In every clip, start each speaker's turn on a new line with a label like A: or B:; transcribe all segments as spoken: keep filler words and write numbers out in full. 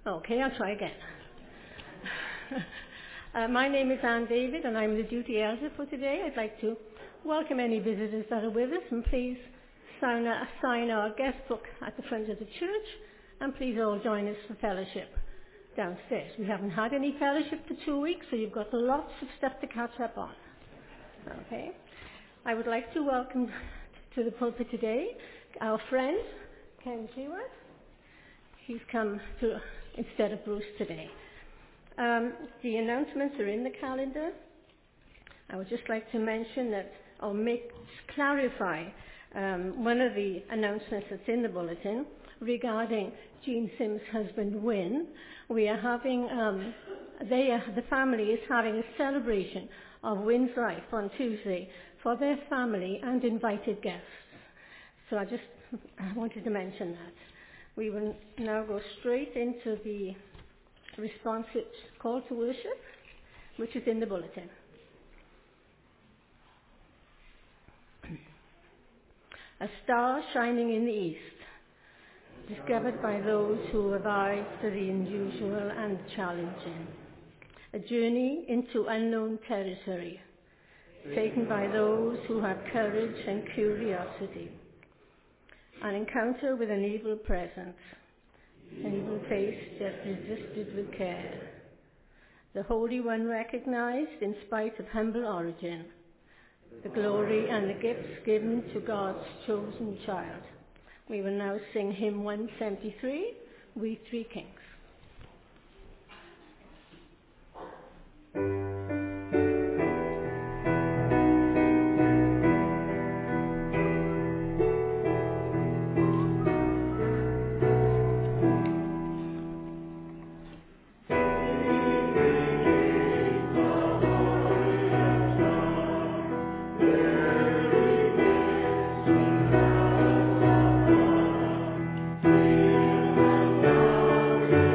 A: Okay, I'll try again. uh, my name is Anne David, and I'm the duty elder for today. I'd like to welcome any visitors that are with us, and please sign, uh, sign our guest book at the front of the church, and please all join us for fellowship downstairs. We haven't had any fellowship for two weeks, so you've got lots of stuff to catch up on. Okay. I would like to welcome to the pulpit today our friend, Ken Stewart. He's come to instead of Bruce today. Um, the announcements are in the calendar. I would just like to mention that, or make clarify um, one of the announcements that's in the bulletin regarding Jean Sims' husband Wynne. We are having, um, they are, the family is having a celebration of Wynne's life on Tuesday for their family and invited guests. So I just I wanted to mention that. We will now go straight into the responsive call to worship, which is in the bulletin. A star shining in the east, discovered by those who arrive to the unusual and challenging. A journey into unknown territory, taken by those who have courage and curiosity. An encounter with an evil presence, an evil face just resisted with care. The Holy One recognized in spite of humble origin, the glory and the gifts given to God's chosen child. We will now sing hymn one seventy-three, We Three Kings.
B: Thank you.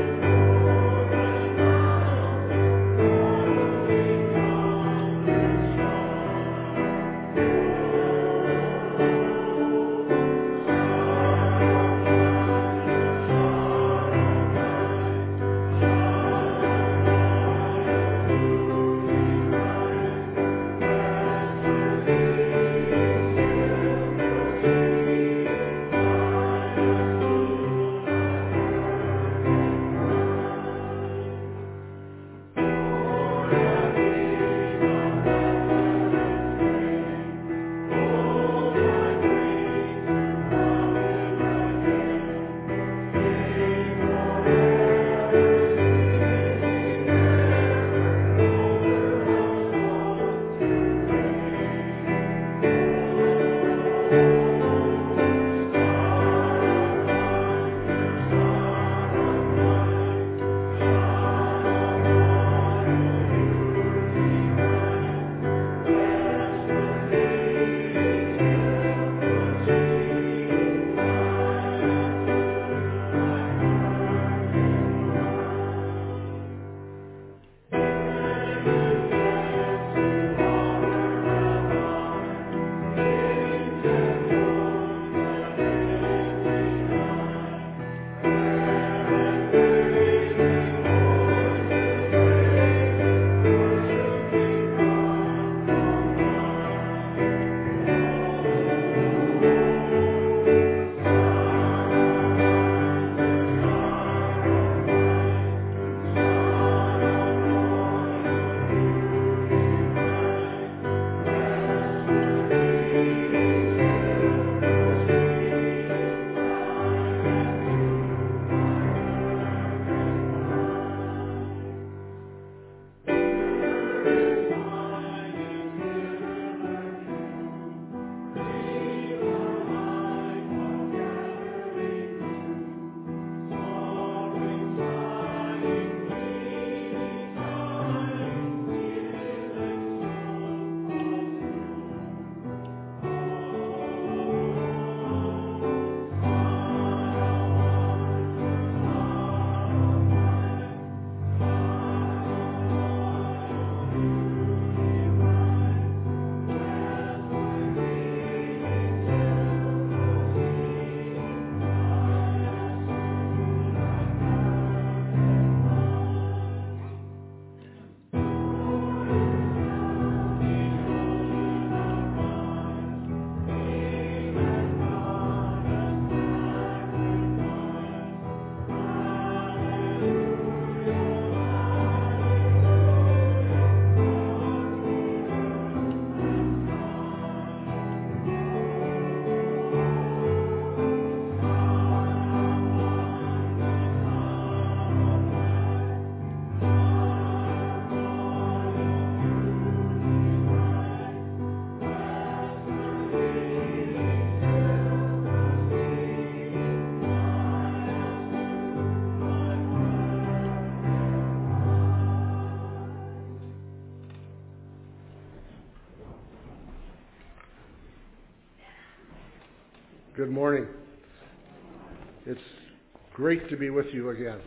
B: Good morning. It's great to be with you again.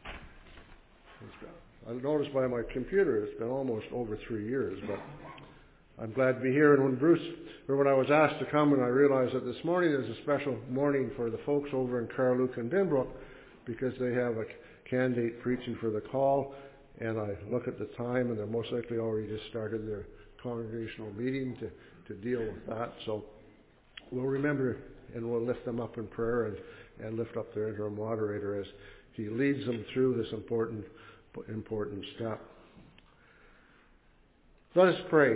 B: I noticed by my computer it's been almost over three years, but I'm glad to be here. And when Bruce, or when I was asked to come, and I realized that this morning is a special morning for the folks over in Carluke and Binbrook, because they have a candidate preaching for the call, and I look at the time, and they're most likely already just started their congregational meeting to, to deal with that. So we'll remember and we'll lift them up in prayer and, and lift up their interim moderator as he leads them through this important, important step. Let us pray.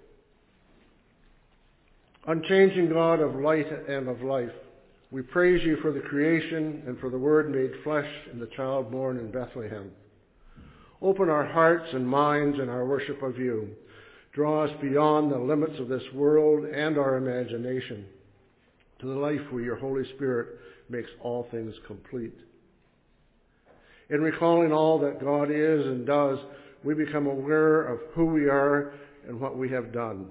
B: Unchanging God of light and of life, we praise you for the creation and for the Word made flesh and the child born in Bethlehem. Open our hearts and minds in our worship of you. Draw us beyond the limits of this world and our imagination to the life where your Holy Spirit makes all things complete. In recalling all that God is and does, we become aware of who we are and what we have done.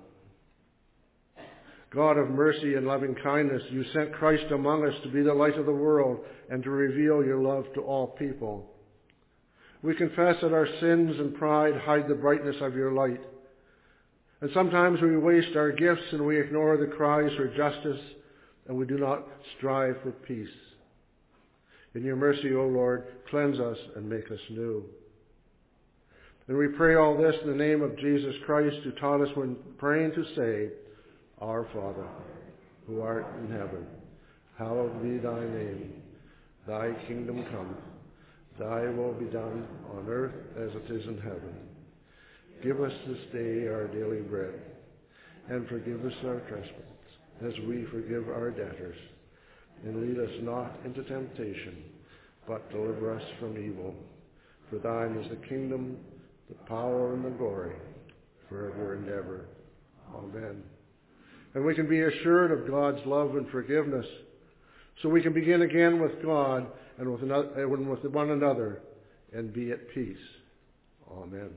B: God of mercy and loving kindness, you sent Christ among us to be the light of the world and to reveal your love to all people. We confess that our sins and pride hide the brightness of your light. And sometimes we waste our gifts and we ignore the cries for justice, and we do not strive for peace. In your mercy, O Lord, cleanse us and make us new. And we pray all this in the name of Jesus Christ, who taught us when praying to say, Our Father, who art in heaven, hallowed be thy name. Thy kingdom come. Thy will be done on earth as it is in heaven. Give us this day our daily bread, and forgive us our trespasses, as we forgive our debtors. And lead us not into temptation, but deliver us from evil. For thine is the kingdom, the power, and the glory, forever and ever. Amen. And we can be assured of God's love and forgiveness, so we can begin again with God and with, another, and with one another and be at peace. Amen.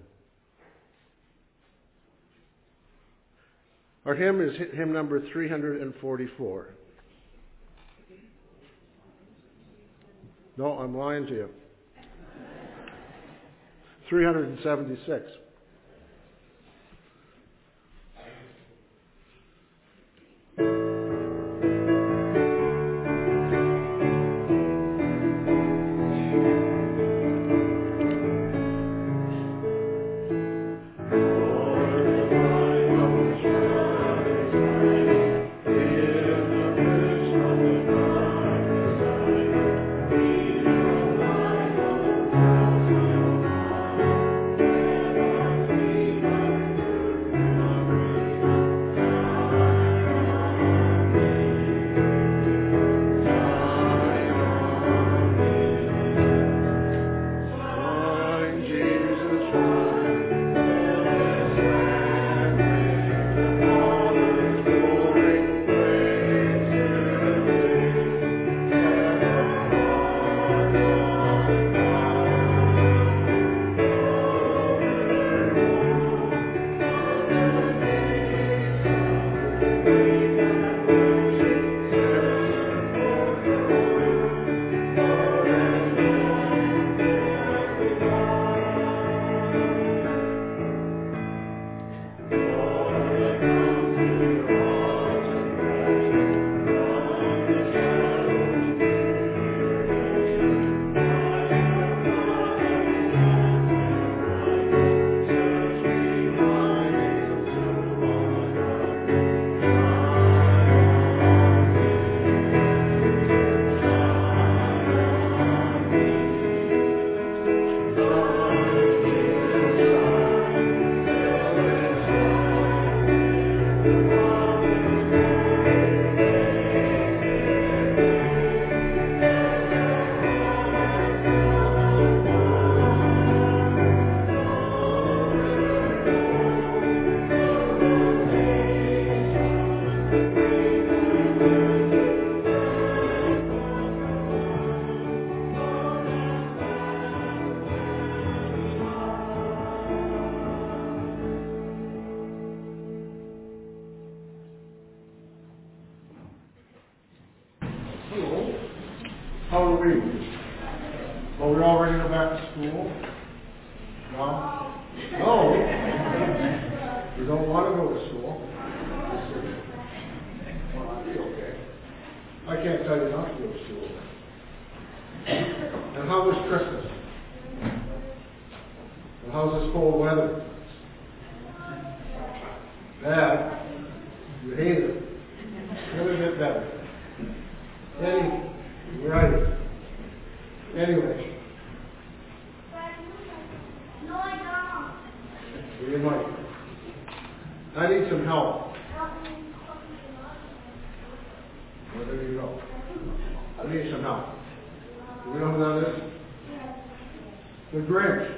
B: Our hymn is hymn number three hundred forty-four. No, I'm lying to you. three hundred seventy-six.
C: Thank you.
B: Hello. How are we? Well, we're all ready to go back to school? No? No? We don't want to go to school? Well, I'll be okay. I can't tell you not to go to school. And how was Christmas? And how's this cold weather? Bad. You hate it. A little bit better. Any, right. Anyway.
C: No, I don't.
B: You might. I need some help. Well, there you go. I need some help. Do we know who that is? The Grinch.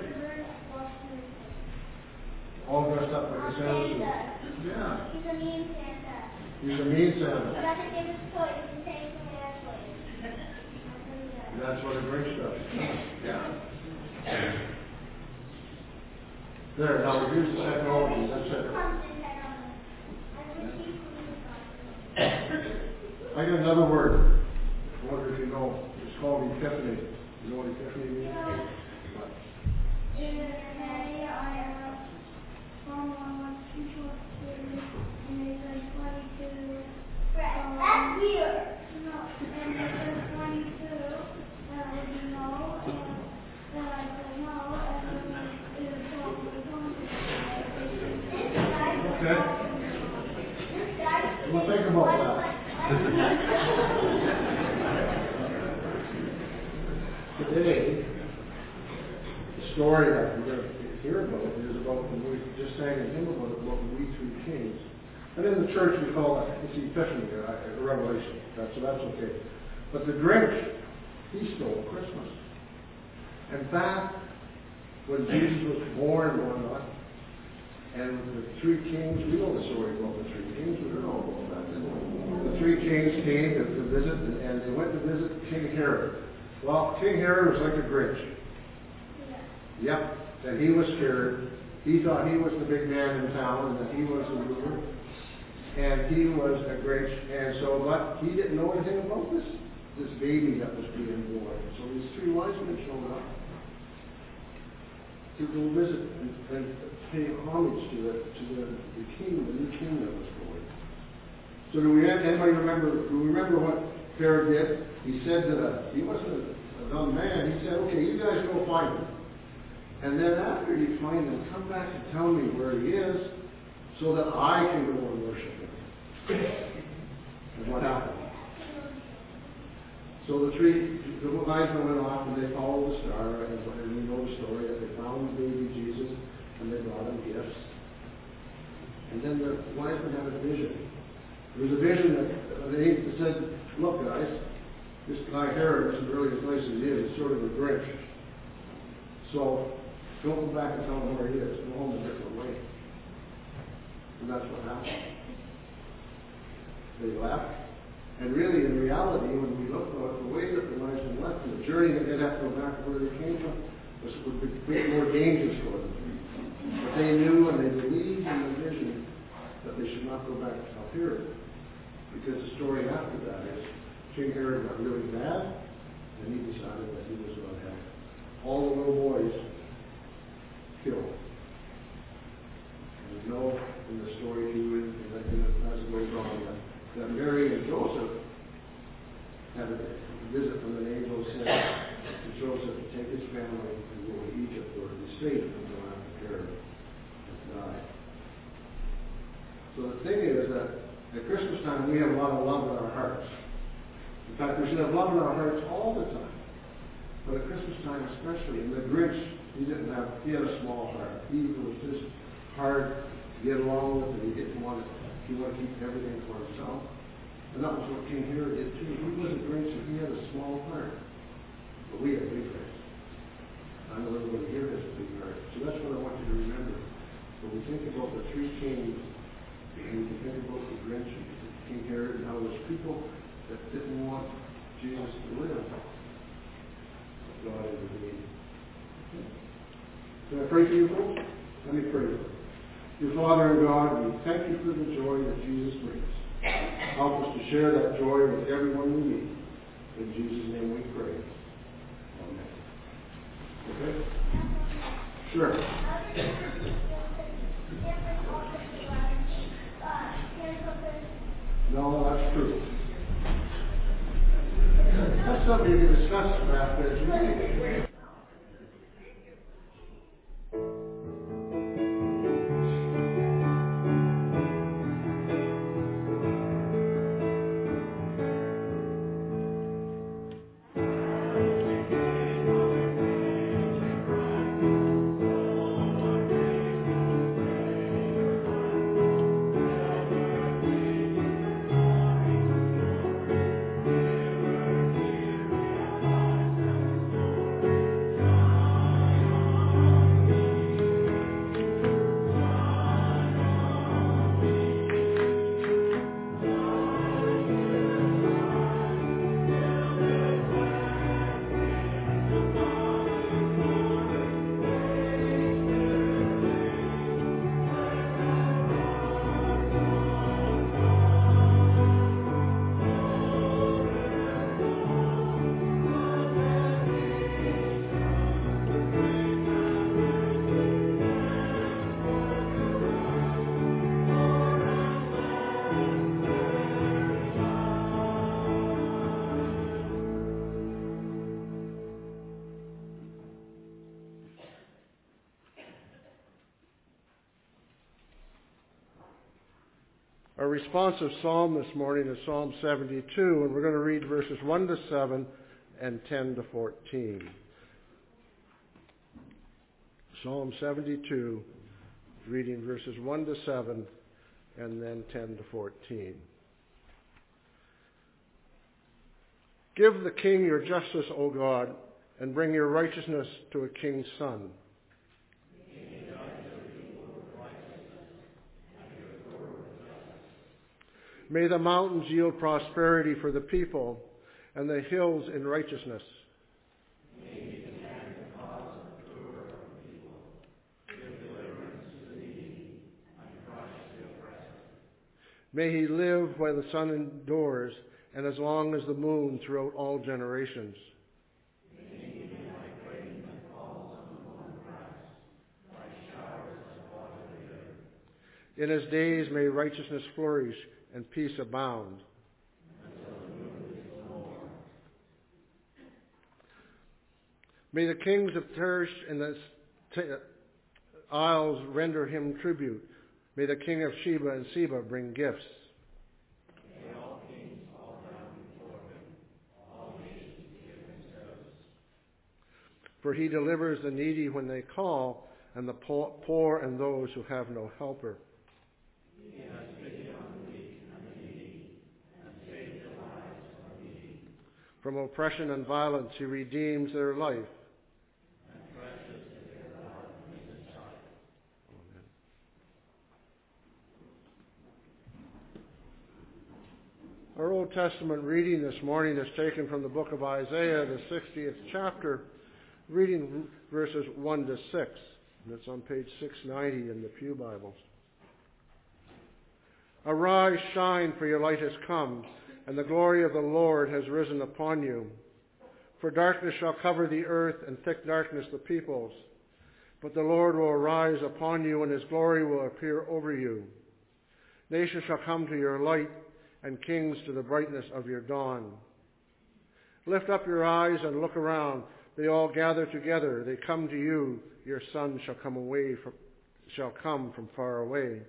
B: All dressed up like a Santa. Yeah.
C: He's a mean Santa.
B: He's a mean
C: He
B: Santa.
C: doesn't give us toys. He takes away our toys.
B: That's what a Grinch does. Yeah. There, now we use the technology. That's it. I got another word. I wonder if you know. It's called epiphany. You know what epiphany means? What?
C: That's weird.
B: Okay. Well, think about that. Today, the story that we're going to hear about is about, and we just sang a hymn about it, about the We Three Kings. And in the church we call that, it's Epiphany, or a revelation. That's, so that's okay. But the Grinch, he stole Christmas. In fact, when Jesus was born and whatnot, and the three kings, we know the story about the three kings, we don't know about that. The three kings came to, to visit, and, and they went to visit King Herod. Well, King Herod was like a Grinch. Yeah. Yep. And he was scared. He thought he was the big man in town, and that he was the ruler. And he was a Grinch. And so, but he didn't know anything about this, this baby that was being born. So these three wise men showed up to go visit and, and pay homage to the to the, the king, the new king that was born. So do we anybody remember? Do we remember what Herod did? He said that a, he wasn't a, a dumb man. He said, "Okay, you guys go find him, and then after you find him, come back and tell me where he is, so that I can go and worship him." And what happened? So the three, the wise men went off and they followed the star, and, and we know the story that they found the baby Jesus and they brought him gifts. And then the wise men had a vision. There was a vision that they said, "Look, guys, this guy Herod isn't really as nice as he is. He's sort of a Grinch. So don't go back and tell him where he is. Go home a different way." And that's what happened. They left. And really, in reality, when we look at the way that the wise men left, the journey that they'd have to go back to where they came from was, would be more dangerous for them. But they knew and they believed in the vision that they should not go back to tell Herod. Because the story after that is King Herod got really mad, and he decided that he was going to have all the little boys killed. And we know in the story in the, in the, as it goes on that that Mary and Joseph had a visit from an angel said to Joseph to take his family and go to Egypt or to be safe until after Herod had died. So the thing is that at Christmas time we have a lot of love in our hearts. In fact, we should have love in our hearts all the time. But at Christmas time especially, and the Grinch, he didn't have, he had a small heart. He was just hard to get along with, and he didn't want to He wanted to keep everything for himself. And that was what King Herod did too. He wasn't Grinch, he had a small heart. But we have big hearts. I know everybody here has a big heart. So that's what I want you to remember. When we think about the three kings, and we can think about the Grinch and King Herod and how those people that didn't want Jesus to live, God intervened. Can I pray for you folks? Let me pray for you. Dear Father and God, we thank you for the joy that Jesus brings. Help us to share that joy with everyone we meet. script. No, that's true. That's something you can discuss after this meeting. Our responsive psalm this morning is Psalm seventy-two, and we're going to read verses one to seven and ten to fourteen. Psalm seventy-two, reading verses one to seven and then ten to fourteen. Give the king your justice, O God, and bring your righteousness to a king's son. May the mountains yield prosperity for the people, and the hills in righteousness. May the man the cause of the poor of the people, give deliverance to the needy, and crush the oppressor. May he live while the sun endures, and as long as the moon throughout all generations. May he be like rain that falls on the mown grass, like showers that water the earth. In his days may righteousness flourish, and peace abound. Until the moon is no more. May the kings of Tarish and the isles render him tribute. May the king of Sheba and Seba bring gifts. May all kings fall down before him, all nations give themselves. For he delivers the needy when they call, and the poor and those who have no helper. He has pity on the weak and the needy, and saves the lives of the needy. From oppression and violence he redeems their life. And precious is their blood in his sight. Amen. Our Old Testament reading this morning is taken from the book of Isaiah, the sixtieth chapter, reading verses one to six. And it's on page six ninety in the Pew Bibles. Arise, shine, for your light has come, and the glory of the Lord has risen upon you. For darkness shall cover the earth, and thick darkness the peoples. But the Lord will arise upon you, and his glory will appear over you. Nations shall come to your light, and kings to the brightness of your dawn. Lift up your eyes and look around. They all gather together. They come to you. Your sons shall come away from, shall come from far away.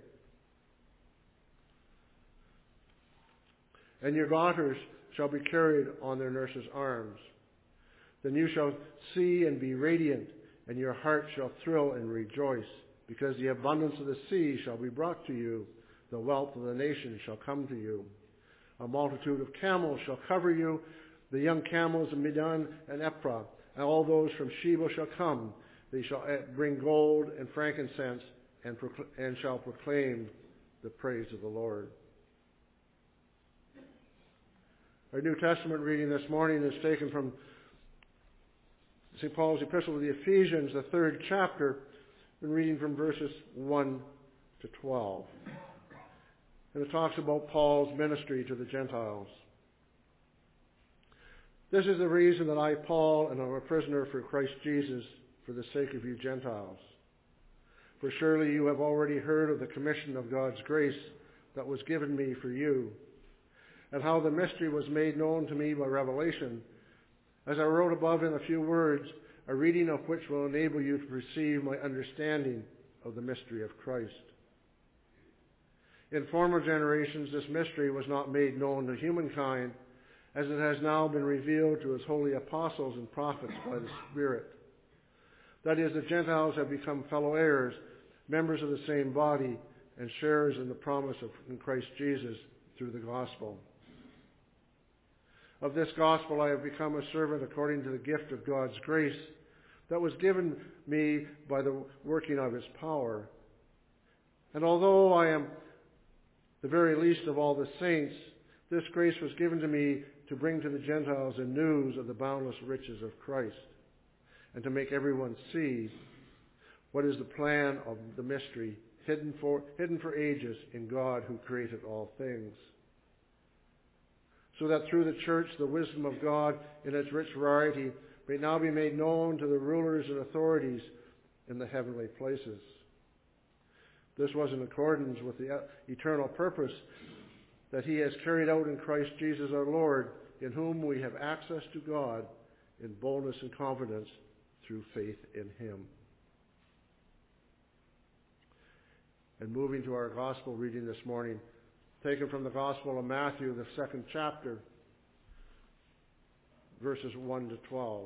B: And your daughters shall be carried on their nurses' arms. Then you shall see and be radiant, and your heart shall thrill and rejoice, because the abundance of the sea shall be brought to you, the wealth of the nations shall come to you. A multitude of camels shall cover you, the young camels of Midian and Ephah, and all those from Sheba shall come. They shall bring gold and frankincense, and, procl- and shall proclaim the praise of the Lord. Our New Testament reading this morning is taken from Saint Paul's epistle to the Ephesians, the third chapter, and reading from verses one to twelve. And it talks about Paul's ministry to the Gentiles. This is the reason that I, Paul, and am a prisoner for Christ Jesus, for the sake of you Gentiles. For surely you have already heard of the commission of God's grace that was given me for you, and how the mystery was made known to me by revelation, as I wrote above in a few words, a reading of which will enable you to perceive my understanding of the mystery of Christ. In former generations, this mystery was not made known to humankind, as it has now been revealed to his holy apostles and prophets by the Spirit. That is, the Gentiles have become fellow heirs, members of the same body, and sharers in the promise of in Christ Jesus through the gospel. Of this gospel I have become a servant according to the gift of God's grace that was given me by the working of his power. And although I am the very least of all the saints, this grace was given to me to bring to the Gentiles the news of the boundless riches of Christ, and to make everyone see what is the plan of the mystery hidden for, hidden for ages in God who created all things. So that through the church the wisdom of God in its rich variety may now be made known to the rulers and authorities in the heavenly places. This was in accordance with the eternal purpose that he has carried out in Christ Jesus our Lord, in whom we have access to God in boldness and confidence through faith in him. And moving to our gospel reading this morning, taken from the Gospel of Matthew, the second chapter, verses one to twelve.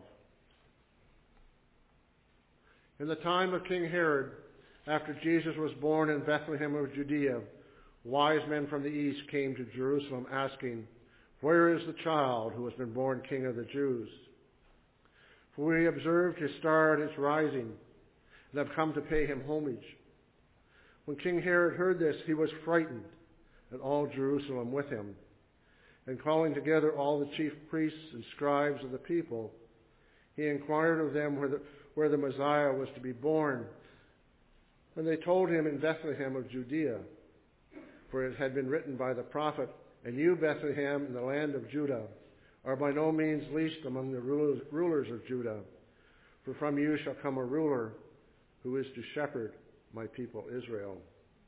B: In the time of King Herod, after Jesus was born in Bethlehem of Judea, wise men from the east came to Jerusalem asking, "Where is the child who has been born King of the Jews? For we observed his star at its rising and have come to pay him homage." When King Herod heard this, he was frightened, and all Jerusalem with him. And calling together all the chief priests and scribes of the people, he inquired of them where the, where the Messiah was to be born. And they told him, "In Bethlehem of Judea." For it had been written by the prophet, "And you, Bethlehem, in the land of Judah, are by no means least among the rulers, rulers of Judah. For from you shall come a ruler who is to shepherd my people Israel."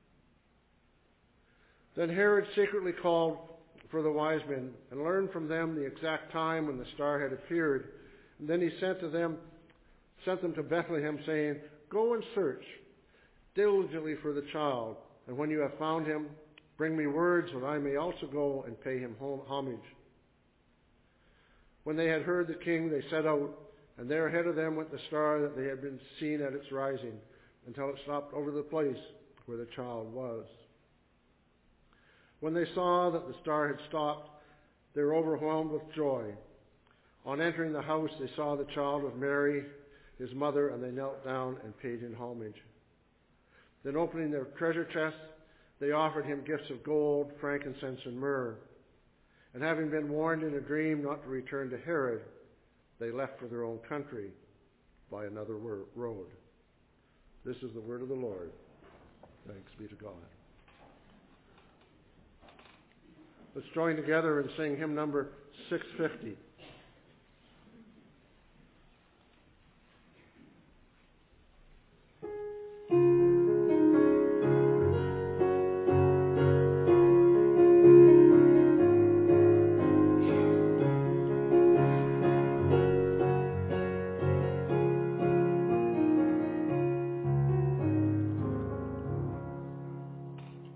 B: Then Herod secretly called for the wise men and learned from them the exact time when the star had appeared. And then he sent to them, sent them to Bethlehem, saying, "Go and search diligently for the child, and when you have found him, bring me word so that I may also go and pay him homage." When they had heard the king, they set out, and there ahead of them went the star that they had been seen at its rising, until it stopped over the place where the child was. When they saw that the star had stopped, they were overwhelmed with joy. On entering the house, they saw the child with Mary, his mother, and they knelt down and paid him homage. Then opening their treasure chests, they offered him gifts of gold, frankincense, and myrrh. And having been warned in a dream not to return to Herod, they left for their own country by another road. This is the word of the Lord. Thanks be to God. Let's join together and sing hymn number six fifty.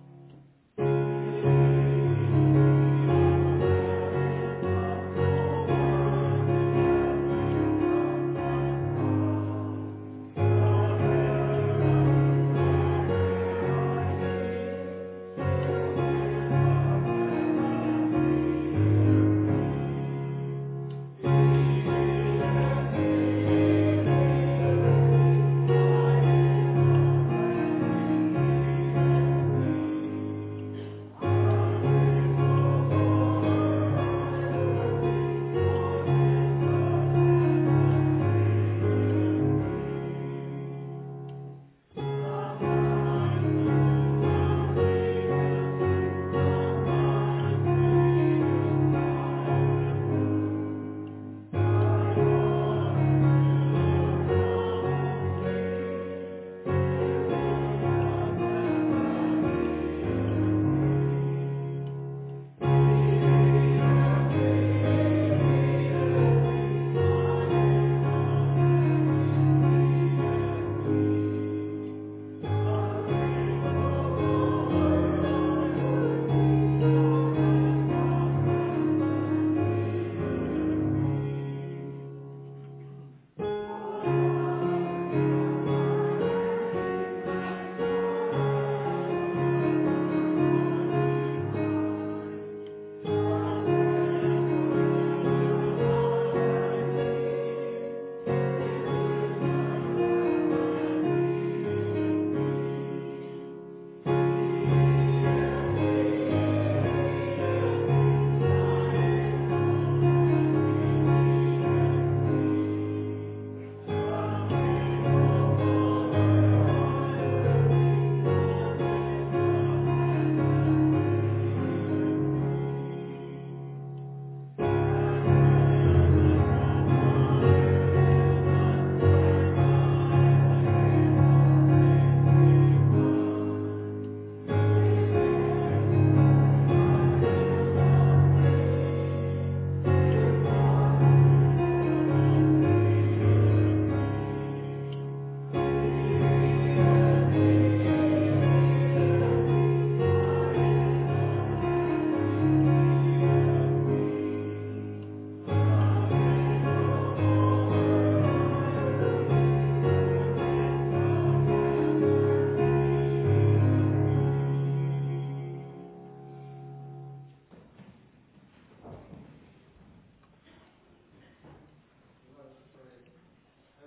C: Oh,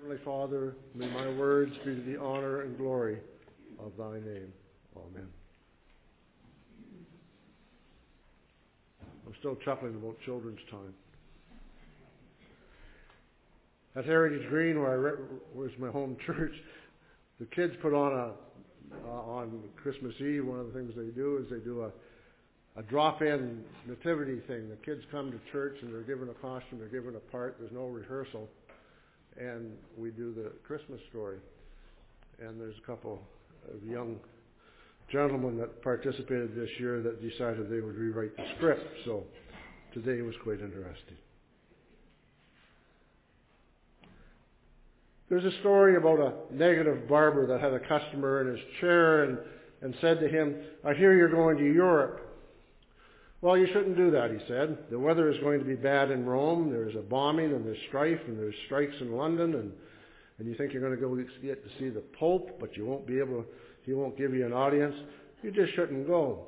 B: Heavenly Father, may my words be to the honor and glory of thy name. Amen. I'm still chuckling about children's time. At Heritage Green, where I re- where's my home church, the kids put on a uh, on Christmas Eve. One of the things they do is they do a, a drop-in nativity thing. The kids come to church and they're given a costume, they're given a part. There's no rehearsal, and we do the Christmas story. And there's a couple of young gentlemen that participated this year that decided they would rewrite the script. So today was quite interesting. There's a story about a negative barber that had a customer in his chair and, and said to him, I hear you're going to Europe. Well, you shouldn't do that, he said. The weather is going to be bad in Rome. There's a bombing and there's strife and there's strikes in London, and, and you think you're going to go get to see the Pope, but you won't be able to, he won't give you an audience. You just shouldn't go.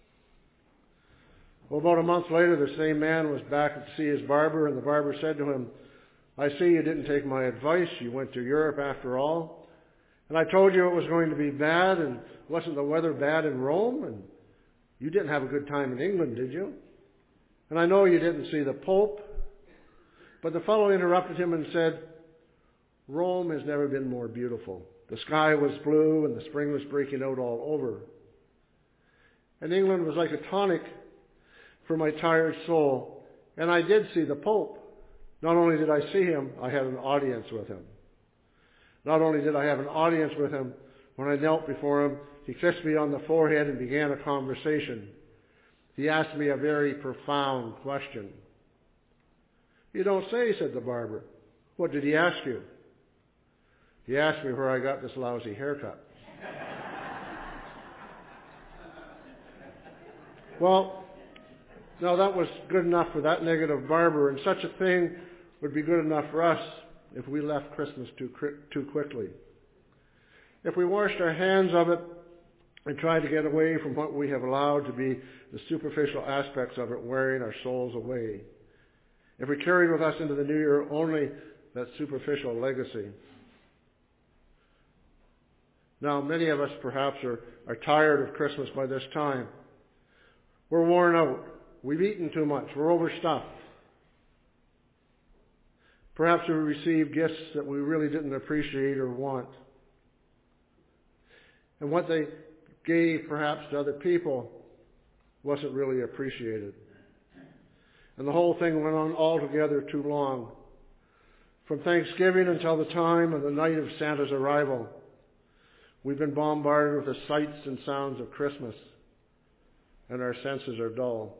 B: Well, about a month later, the same man was back to see his barber, and the barber said to him, I see you didn't take my advice. You went to Europe after all. And I told you it was going to be bad, and wasn't the weather bad in Rome? And you didn't have a good time in England, did you? And I know you didn't see the Pope. But the fellow interrupted him and said, Rome has never been more beautiful. The sky was blue and the spring was breaking out all over. And England was like a tonic for my tired soul. And I did see the Pope. Not only did I see him, I had an audience with him. Not only did I have an audience with him, when I knelt before him, he kissed me on the forehead and began a conversation. He asked me a very profound question. You don't say, said the barber. What did he ask you? He asked me where I got this lousy haircut. Well, now that was good enough for that negative barber, and such a thing would be good enough for us if we left Christmas too too quickly. If we washed our hands of it and tried to get away from what we have allowed to be the superficial aspects of it, wearing our souls away. If we carried with us into the new year only that superficial legacy. Now, many of us perhaps are, are tired of Christmas by this time. We're worn out. We've eaten too much. We're overstuffed. Perhaps we received gifts that we really didn't appreciate or want. And what they gave perhaps to other people wasn't really appreciated. And the whole thing went on altogether too long. From Thanksgiving until the time of the night of Santa's arrival, we've been bombarded with the sights and sounds of Christmas, and our senses are dull.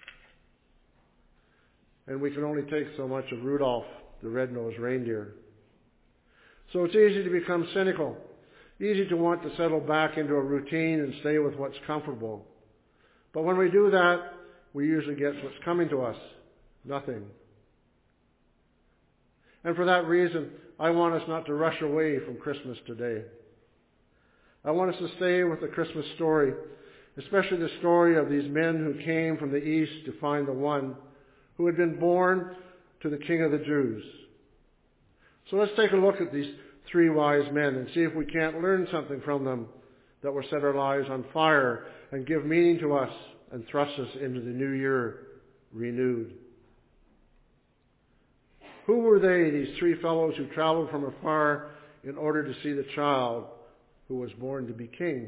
B: And we can only take so much of Rudolph, the red-nosed reindeer. So it's easy to become cynical, easy to want to settle back into a routine and stay with what's comfortable. But when we do that, we usually get what's coming to us, nothing. And for that reason, I want us not to rush away from Christmas today. I want us to stay with the Christmas story, especially the story of these men who came from the east to find the one who had been born to the King of the Jews. So let's take a look at these three wise men and see if we can't learn something from them that will set our lives on fire and give meaning to us and thrust us into the new year renewed. Who were they, these three fellows who traveled from afar in order to see the child who was born to be king?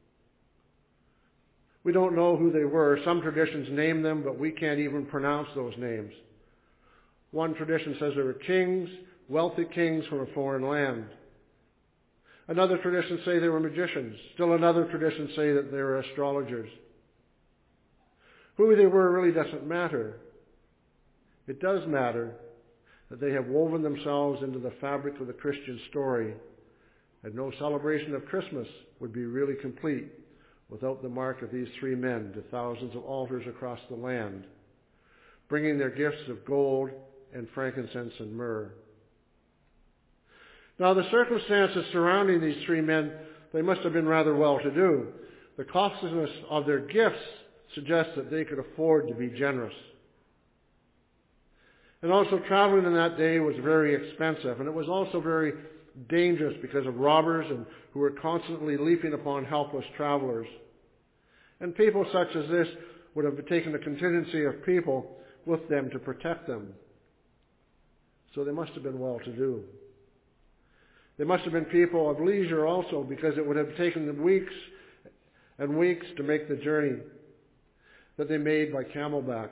B: We don't know who they were. Some traditions name them, but we can't even pronounce those names. One tradition says they were kings, wealthy kings from a foreign land. Another tradition say they were magicians. Still another tradition say that they were astrologers. Who they were really doesn't matter. It does matter that they have woven themselves into the fabric of the Christian story, and no celebration of Christmas would be really complete without the mark of these three men to thousands of altars across the land, bringing their gifts of gold and frankincense and myrrh. Now, the circumstances surrounding these three men, they must have been rather well-to-do. The costliness of their gifts suggests that they could afford to be generous. And also traveling in that day was very expensive, and it was also very dangerous because of robbers and who were constantly leaping upon helpless travelers. And people such as this would have taken a contingency of people with them to protect them. So they must have been well-to-do. They must have been people of leisure also, because it would have taken them weeks and weeks to make the journey that they made by camelback.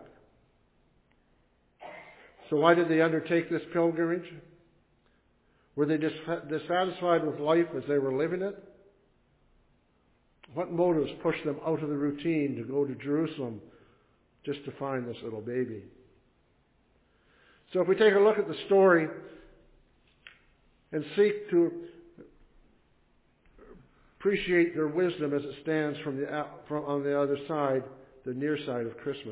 B: So why did they undertake this pilgrimage? Were they dis- dissatisfied with life as they were living it? What motives pushed them out of the routine to go to Jerusalem just to find this little baby? So if we take a look at the story and seek to appreciate their wisdom as it stands from the, from, on the other side, the near side of Christmas.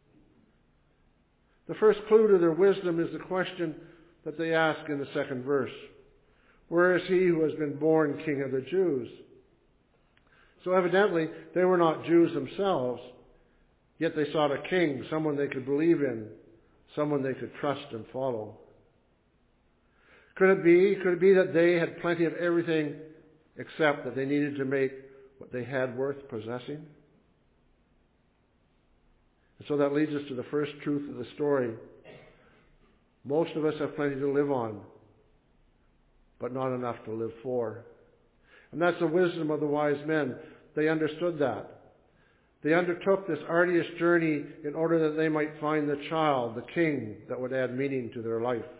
B: The first clue to their wisdom is the question that they ask in the second verse. Where is he who has been born King of the Jews? So evidently, they were not Jews themselves, yet they sought a king, someone they could believe in, someone they could trust and follow. Could it be, could it be that they had plenty of everything except that they needed to make what they had worth possessing? And so that leads us to the first truth of the story. Most of us have plenty to live on, but not enough to live for. And that's the wisdom of the wise men. They understood that. They undertook this arduous journey in order that they might find the child, the king, that would add meaning to their life.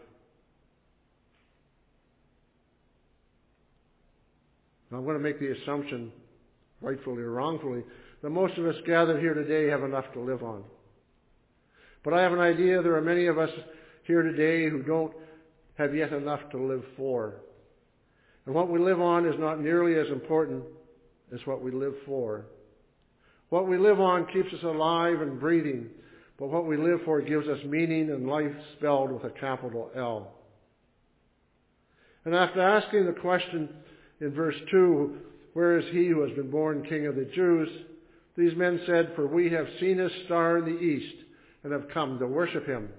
B: Now, I'm going to make the assumption, rightfully or wrongfully, that most of us gathered here today have enough to live on. But I have an idea there are many of us here today who don't have yet enough to live for. And what we live on is not nearly as important as what we live for. What we live on keeps us alive and breathing, but what we live for gives us meaning and life spelled with a capital L. And after asking the question in verse two, where is he who has been born King of the Jews? These men said, for we have seen his star in the east and have come to worship him.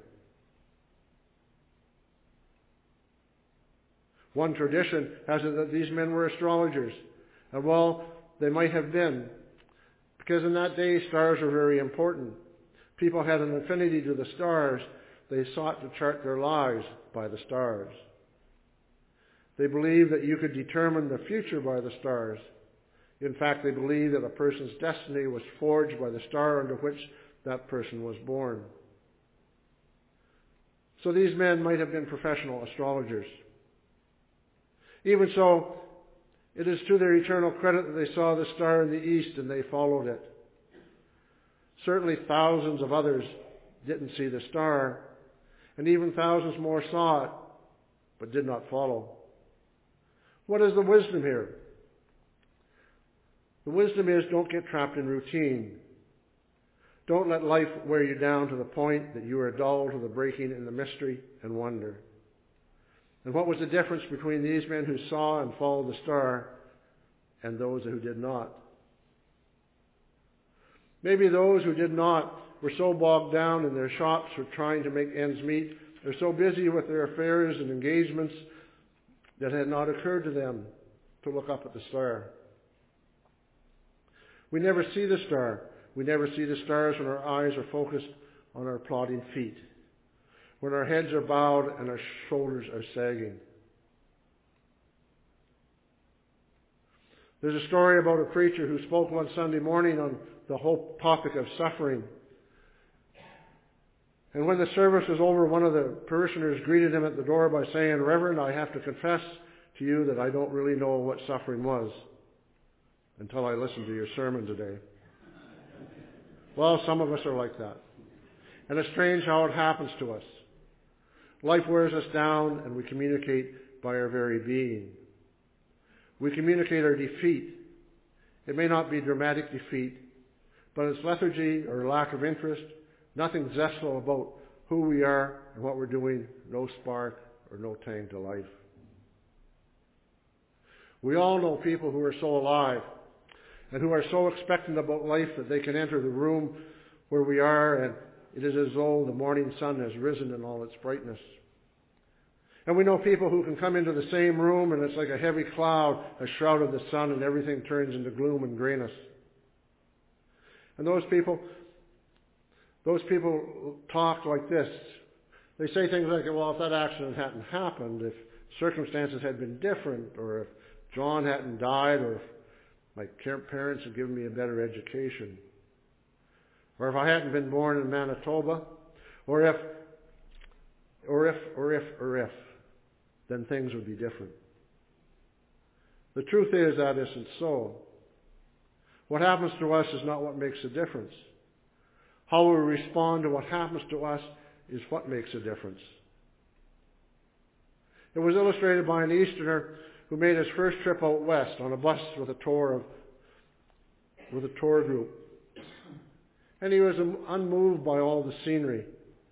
B: One tradition has it that these men were astrologers. And well, they might have been, because in that day stars were very important. People had an affinity to the stars. They sought to chart their lives by the stars. They believed that you could determine the future by the stars. In fact, they believed that a person's destiny was forged by the star under which that person was born. So these men might have been professional astrologers. Even so, it is to their eternal credit that they saw the star in the east and they followed it. Certainly thousands of others didn't see the star, and even thousands more saw it, but did not follow. What is the wisdom here? The wisdom is, don't get trapped in routine. Don't let life wear you down to the point that you are dull to the breaking in the mystery and wonder. And what was the difference between these men who saw and followed the star and those who did not? Maybe those who did not were so bogged down in their shops or trying to make ends meet, they're so busy with their affairs and engagements that it had not occurred to them to look up at the star. We never see the star. We never see the stars when our eyes are focused on our plodding feet, when our heads are bowed and our shoulders are sagging. There's a story about a preacher who spoke one Sunday morning on the whole topic of suffering. And when the service was over, one of the parishioners greeted him at the door by saying, Reverend, I have to confess to you that I don't really know what suffering was until I listened to your sermon today. Well, some of us are like that. And it's strange how it happens to us. Life wears us down and we communicate by our very being. We communicate our defeat. It may not be dramatic defeat, but it's lethargy or lack of interest, nothing zestful about who we are and what we're doing, no spark or no tang to life. We all know people who are so alive and who are so expectant about life that they can enter the room where we are and it is as though the morning sun has risen in all its brightness. And we know people who can come into the same room and it's like a heavy cloud has shrouded the sun and everything turns into gloom and grayness. And those people, those people talk like this. They say things like, well, if that accident hadn't happened, if circumstances had been different, or if John hadn't died, or if my parents had given me a better education, or if I hadn't been born in Manitoba, or if, or if, or if, or if, then things would be different. The truth is that isn't so. What happens to us is not what makes a difference. How we respond to what happens to us is what makes a difference. It was illustrated by an Easterner who made his first trip out west on a bus with a tour of, with a tour group. And he was unmoved by all the scenery.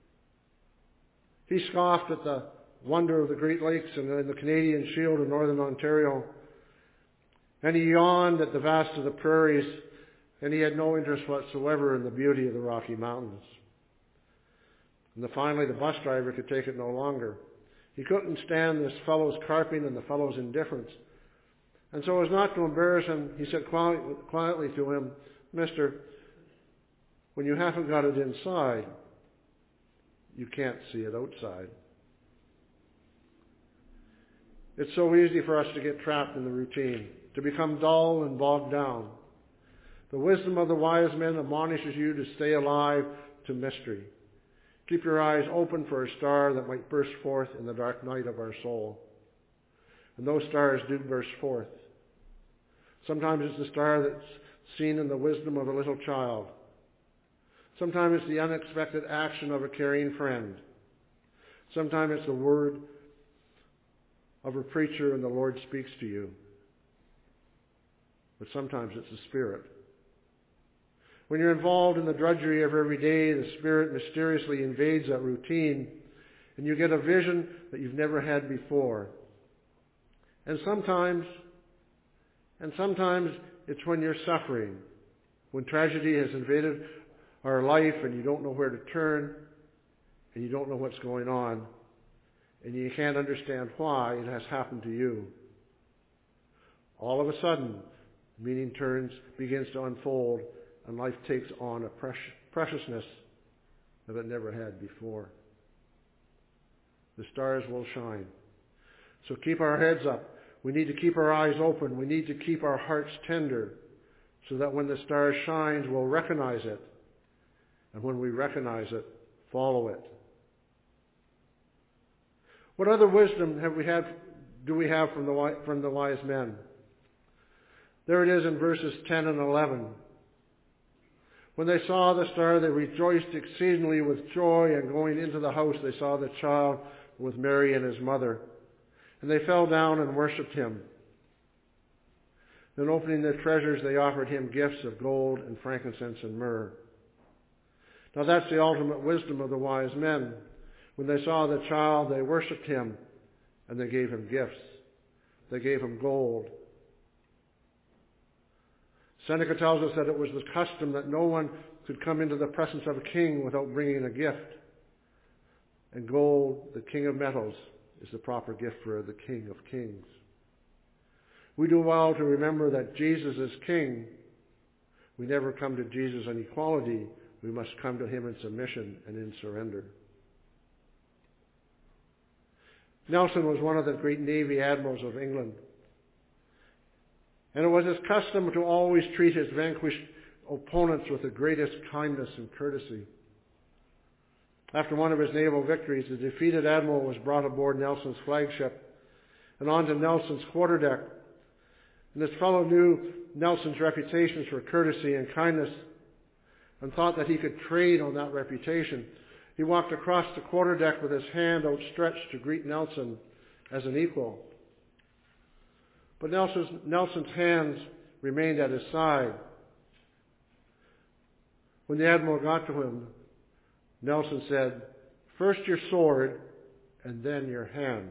B: He scoffed at the wonder of the Great Lakes and the Canadian Shield of Northern Ontario. And he yawned at the vast of the prairies, and he had no interest whatsoever in the beauty of the Rocky Mountains. And then finally the bus driver could take it no longer. He couldn't stand this fellow's carping and the fellow's indifference. And so as not to embarrass him, he said quietly to him, "Mister, when you haven't got it inside, you can't see it outside." It's so easy for us to get trapped in the routine, to become dull and bogged down. The wisdom of the wise men admonishes you to stay alive to mystery. Keep your eyes open for a star that might burst forth in the dark night of our soul. And those stars do burst forth. Sometimes it's the star that's seen in the wisdom of a little child. Sometimes it's the unexpected action of a caring friend. Sometimes it's the word of a preacher and the Lord speaks to you. But sometimes it's the Spirit. When you're involved in the drudgery of every day, the Spirit mysteriously invades that routine, and you get a vision that you've never had before. And sometimes, and sometimes it's when you're suffering, when tragedy has invaded our life and you don't know where to turn, and you don't know what's going on, and you can't understand why it has happened to you. All of a sudden, meaning turns, begins to unfold, and life takes on a preciousness that it never had before. The stars will shine. So keep our heads up. We need to keep our eyes open. We need to keep our hearts tender so that when the star shines, we'll recognize it. And when we recognize it, follow it. What other wisdom have we had, do we have from the, from the wise men? There it is in verses ten and eleven. When they saw the star, they rejoiced exceedingly with joy, and going into the house, they saw the child with Mary and his mother. And they fell down and worshipped him. Then opening their treasures, they offered him gifts of gold and frankincense and myrrh. Now that's the ultimate wisdom of the wise men. When they saw the child, they worshipped him, and they gave him gifts. They gave him gold. Seneca tells us that it was the custom that no one could come into the presence of a king without bringing a gift. And gold, the king of metals, is the proper gift for the King of Kings. We do well to remember that Jesus is King. We never come to Jesus in equality. We must come to him in submission and in surrender. Nelson was one of the great Navy admirals of England. And it was his custom to always treat his vanquished opponents with the greatest kindness and courtesy. After one of his naval victories, the defeated admiral was brought aboard Nelson's flagship and onto Nelson's quarterdeck. And this fellow knew Nelson's reputations for courtesy and kindness and thought that he could trade on that reputation. He walked across the quarterdeck with his hand outstretched to greet Nelson as an equal. But Nelson's, Nelson's hands remained at his side. When the admiral got to him, Nelson said, "First your sword, and then your hand."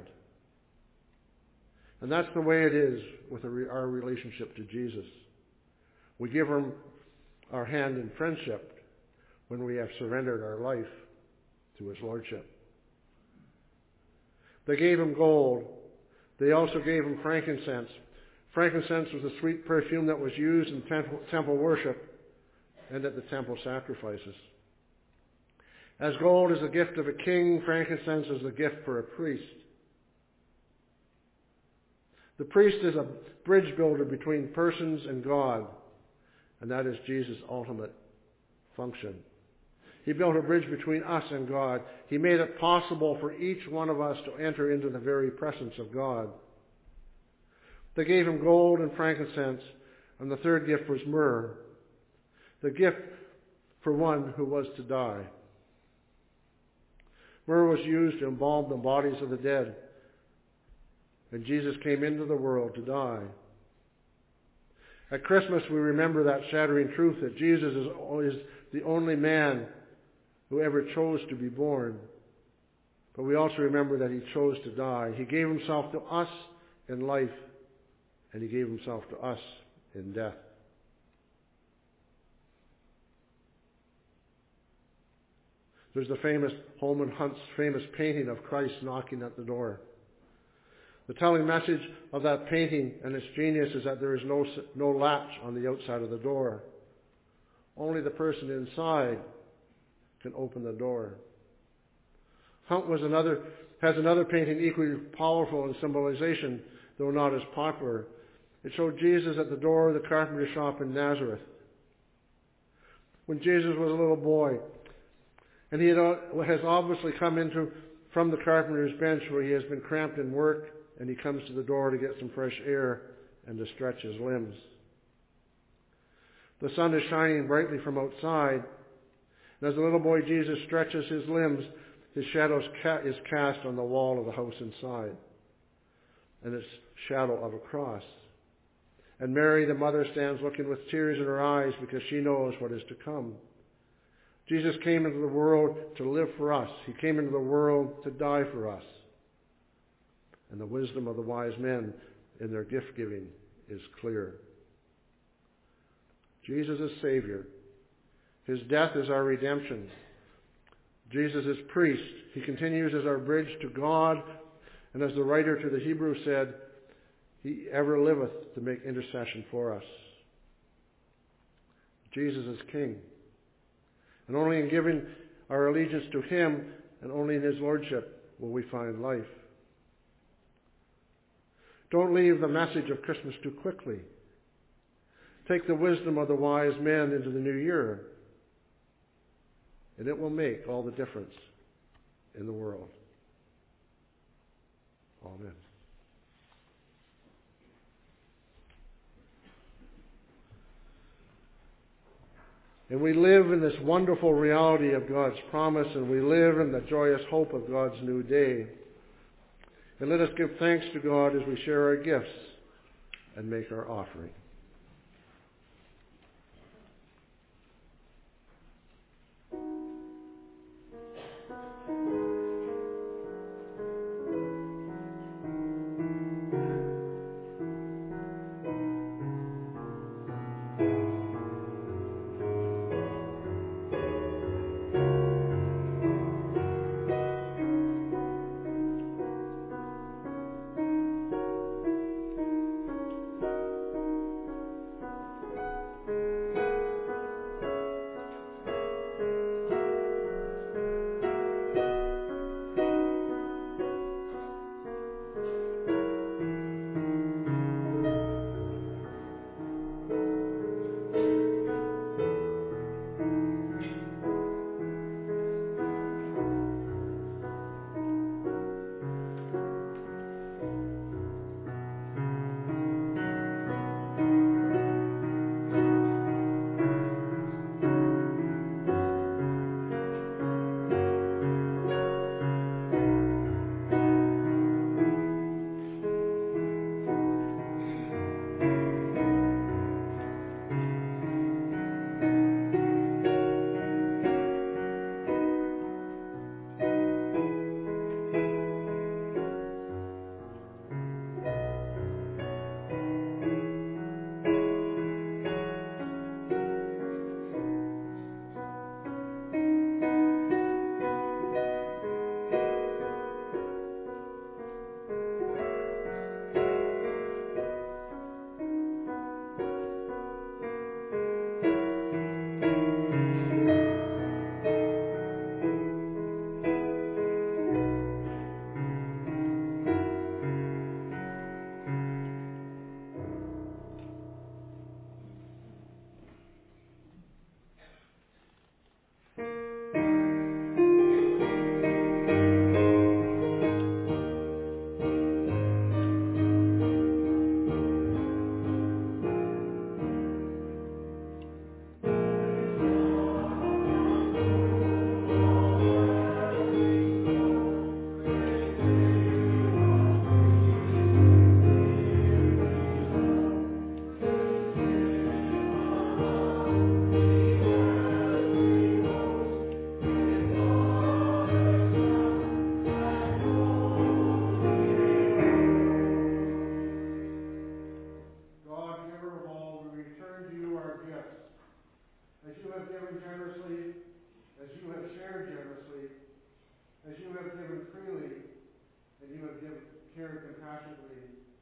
B: And that's the way it is with our relationship to Jesus. We give him our hand in friendship, when we have surrendered our life to his lordship. They gave him gold. They also gave him frankincense. Frankincense was a sweet perfume that was used in temple, temple worship and at the temple sacrifices. As gold is the gift of a king, frankincense is the gift for a priest. The priest is a bridge builder between persons and God, and that is Jesus' ultimate function. He built a bridge between us and God. He made it possible for each one of us to enter into the very presence of God. They gave him gold and frankincense, and the third gift was myrrh, the gift for one who was to die. Myrrh was used to embalm the bodies of the dead, and Jesus came into the world to die. At Christmas, we remember that shattering truth that Jesus is, is the only man who ever chose to be born. But we also remember that he chose to die. He gave himself to us in life, and he gave himself to us in death. There's the famous Holman Hunt's famous painting of Christ knocking at the door. The telling message of that painting and its genius is that there is no, no latch on the outside of the door. Only the person inside can open the door. Hunt was another, has another painting equally powerful in symbolization, though not as popular. It showed Jesus at the door of the carpenter shop in Nazareth. When Jesus was a little boy, and he had, has obviously come into from the carpenter's bench where he has been cramped in work, and he comes to the door to get some fresh air and to stretch his limbs. The sun is shining brightly from outside, and as the little boy Jesus stretches his limbs, his shadow is cast on the wall of the house inside, and it's shadow of a cross. And Mary, the mother, stands looking with tears in her eyes because she knows what is to come. Jesus came into the world to live for us. He came into the world to die for us. And the wisdom of the wise men in their gift-giving is clear. Jesus is Savior. His death is our redemption. Jesus is priest. He continues as our bridge to God. And as the writer to the Hebrews said, he ever liveth to make intercession for us. Jesus is King. And only in giving our allegiance to him and only in his lordship will we find life. Don't leave the message of Christmas too quickly. Take the wisdom of the wise men into the new year, and it will make all the difference in the world. Amen. And we live in this wonderful reality of God's promise, and we live in the joyous hope of God's new day. And let us give thanks to God as we share our gifts and make our offering.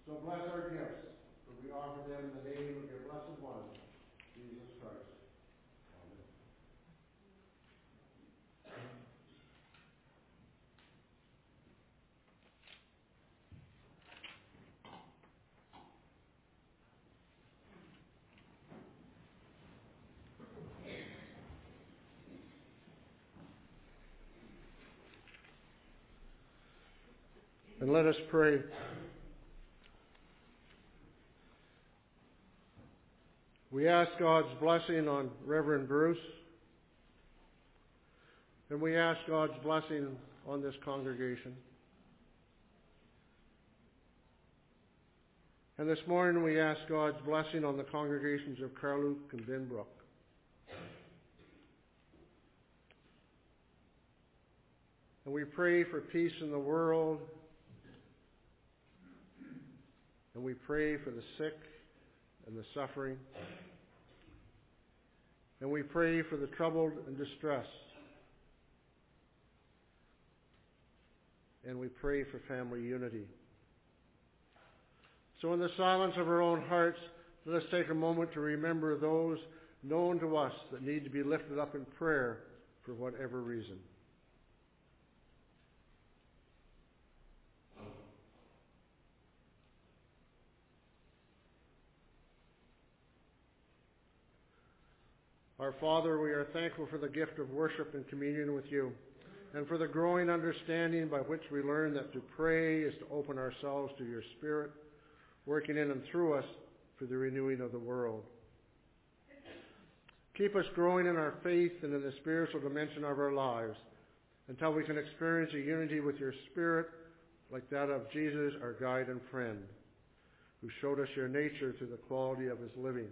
B: So bless our gifts, for we offer them in the name of your blessed one, Jesus Christ. Amen. And let us pray. We ask God's blessing on Reverend Bruce, and we ask God's blessing on this congregation. And this morning we ask God's blessing on the congregations of Carluke and Binbrook. And we pray for peace in the world, and we pray for the sick and the suffering. And we pray for the troubled and distressed. And we pray for family unity. So in the silence of our own hearts, let us take a moment to remember those known to us that need to be lifted up in prayer for whatever reason. Our Father, we are thankful for the gift of worship and communion with you, and for the growing understanding by which we learn that to pray is to open ourselves to your Spirit, working in and through us for the renewing of the world. Keep us growing in our faith and in the spiritual dimension of our lives until we can experience a unity with your Spirit like that of Jesus, our guide and friend, who showed us your nature through the quality of his living.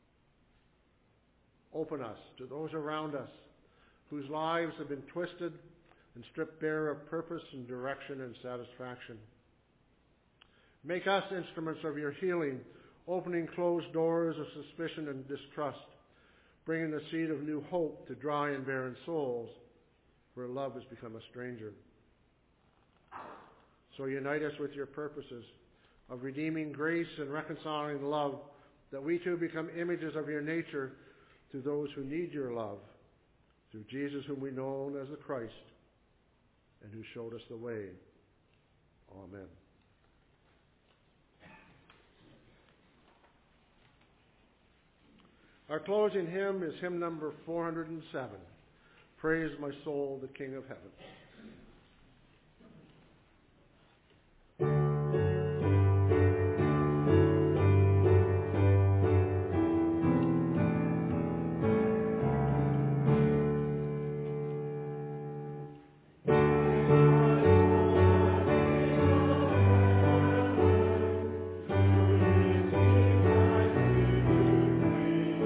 B: Open us to those around us whose lives have been twisted and stripped bare of purpose and direction and satisfaction. Make us instruments of your healing, opening closed doors of suspicion and distrust, bringing the seed of new hope to dry and barren souls where love has become a stranger. So unite us with your purposes of redeeming grace and reconciling love, that we too become images of your nature to those who need your love, through Jesus, whom we know as the Christ, and who showed us the way. Amen. Our closing hymn is hymn number four hundred seven, Praise My Soul, the King of Heaven.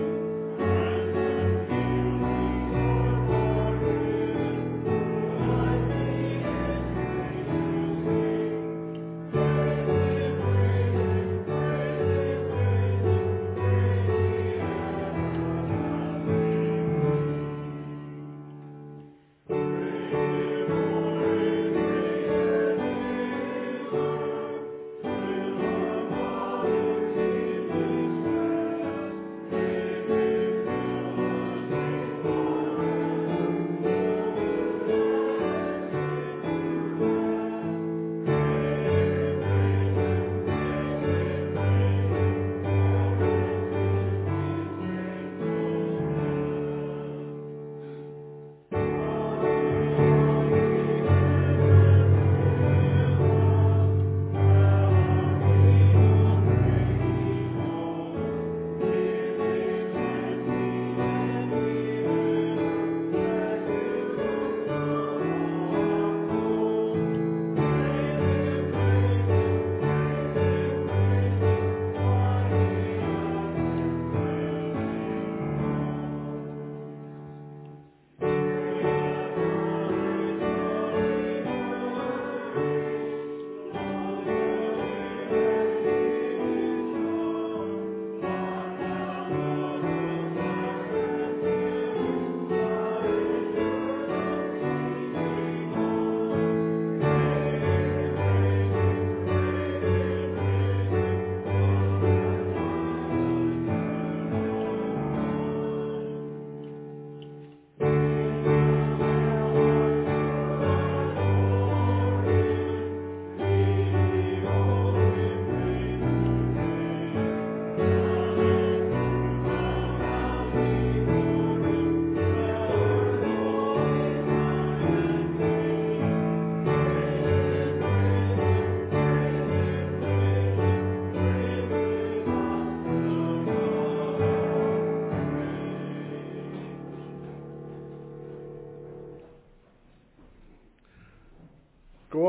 D: Thank you.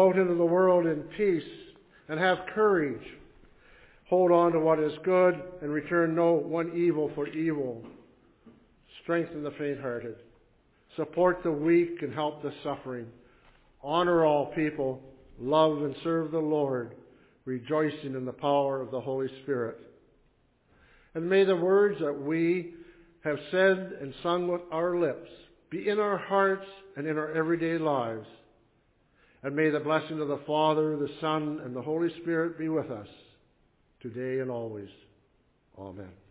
B: out into the world in peace and have courage. Hold on to what is good and return no one evil for evil. Strengthen the faint-hearted. Support the weak and help the suffering. Honor all people. Love and serve the Lord, rejoicing in the power of the Holy Spirit. And may the words that we have said and sung with our lips be in our hearts and in our everyday lives. And may the blessing of the Father, the Son, and the Holy Spirit be with us today and always. Amen.